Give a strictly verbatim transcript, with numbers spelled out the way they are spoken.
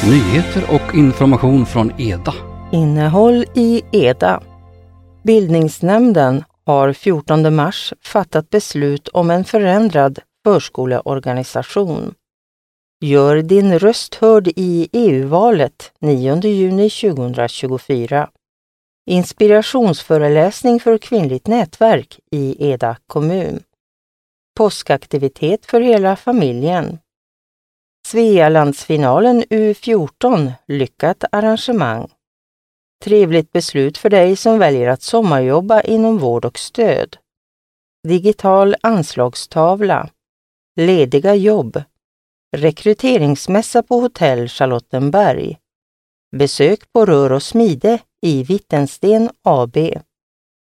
Nyheter och information från Eda. Innehåll i Eda. Bildningsnämnden har fjortonde mars fattat beslut om en förändrad förskoleorganisation. Gör din röst hörd i E U-valet nionde juni tjugohundratjugofyra. Inspirationsföreläsning för kvinnligt nätverk i Eda kommun. Påskaktivitet för hela familjen. Svealandsfinalen U fjorton, lyckat arrangemang. Trevligt beslut för dig som väljer att sommarjobba inom vård och stöd. Digital anslagstavla. Lediga jobb. Rekryteringsmässa på hotell Charlottenberg. Besök på Rör och Smide i Vittensten A B.